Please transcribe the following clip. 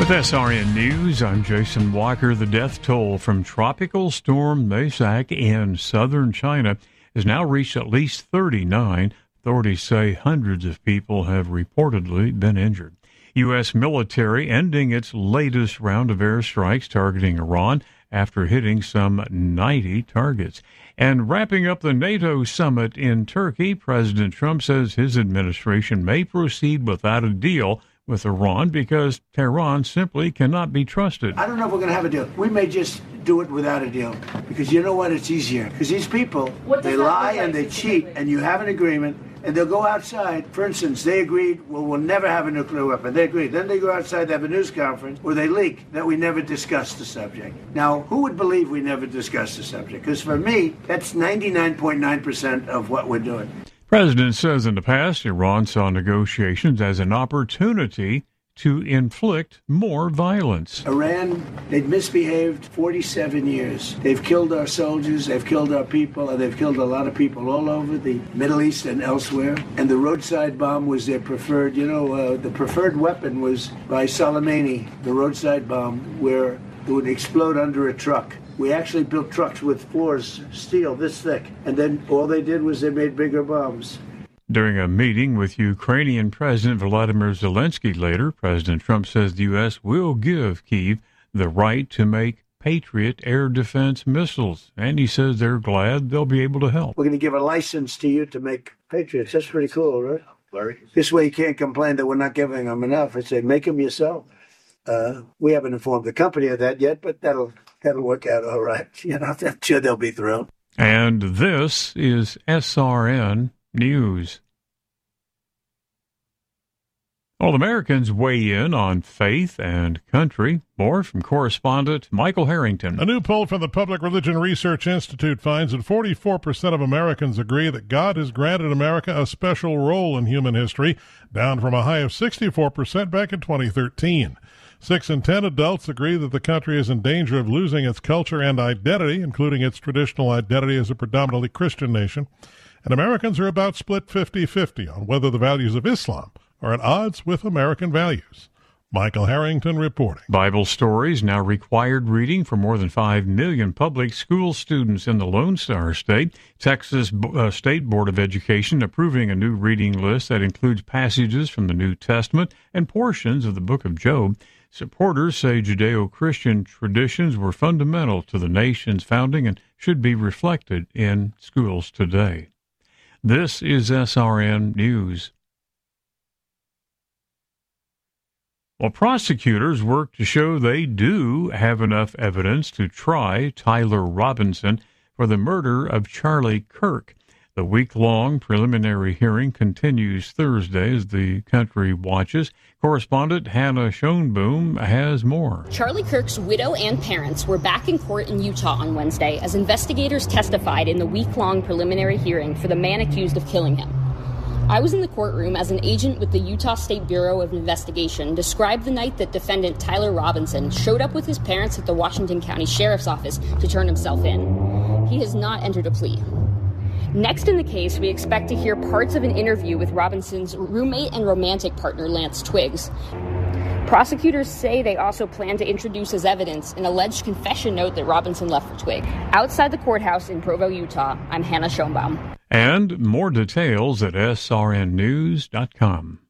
With SRN News, I'm Jason Walker. The death toll from Tropical Storm Maysak in southern China has now reached at least 39. Authorities say hundreds of people have reportedly been injured. U.S. military ending its latest round of airstrikes targeting Iran after hitting some 90 targets. And wrapping up the NATO summit in Turkey, President Trump says his administration may proceed without a deal with Iran because Tehran simply cannot be trusted. I don't know if we're going to have a deal. We may just do it without a deal because you know what? It's easier. Because these people, they lie and they cheat, and you have an agreement, and they'll go outside. For instance, they agreed, well, we'll never have a nuclear weapon. They agreed. Then they go outside, they have a news conference where they leak that we never discussed the subject. Now, who would believe we never discussed the subject? Because for me, that's 99.9% of what we're doing. President says in the past, Iran saw negotiations as an opportunity to inflict more violence. Iran, they've misbehaved 47 years. They've killed our soldiers, they've killed our people, and they've killed a lot of people all over the Middle East and elsewhere. And the roadside bomb was their preferred, the preferred weapon was by Soleimani, the roadside bomb, where it would explode under a truck. We actually built trucks with floors, steel this thick, and then all they did was they made bigger bombs. During a meeting with Ukrainian President Volodymyr Zelensky later, President Trump says the U.S. will give Kyiv the right to make Patriot air defense missiles, and he says they're glad they'll be able to help. We're going to give a license to you to make Patriots. That's pretty cool, right? Larry? This way you can't complain that we're not giving them enough. I say, make them yourself. We haven't informed the company of that yet, but that'll work out all right. I'm sure they'll be thrilled. And this is SRN News. All Americans weigh in on faith and country. More from correspondent Michael Harrington. A new poll from the Public Religion Research Institute finds that 44% of Americans agree that God has granted America a special role in human history, down from a high of 64% back in 2013. 6 in 10 adults agree that the country is in danger of losing its culture and identity, including its traditional identity as a predominantly Christian nation. And Americans are about split 50-50 on whether the values of Islam are at odds with American values. Michael Harrington reporting. Bible Stories now required reading for more than 5 million public school students in the Lone Star State. Texas State Board of Education approving a new reading list that includes passages from the New Testament and portions of the book of Job. Supporters say Judeo-Christian traditions were fundamental to the nation's founding and should be reflected in schools today. This is SRN News. Well, prosecutors work to show they do have enough evidence to try Tyler Robinson for the murder of Charlie Kirk. The week-long preliminary hearing continues Thursday as the country watches. Correspondent Hannah Schoenboom has more. Charlie Kirk's widow and parents were back in court in Utah on Wednesday as investigators testified in the week-long preliminary hearing for the man accused of killing him. I was in the courtroom as an agent with the Utah State Bureau of Investigation described the night that defendant Tyler Robinson showed up with his parents at the Washington County Sheriff's Office to turn himself in. He has not entered a plea. Next in the case, we expect to hear parts of an interview with Robinson's roommate and romantic partner, Lance Twiggs. Prosecutors say they also plan to introduce as evidence an alleged confession note that Robinson left for Twigg. Outside the courthouse in Provo, Utah, I'm Hannah Schoenbaum. And more details at srnnews.com.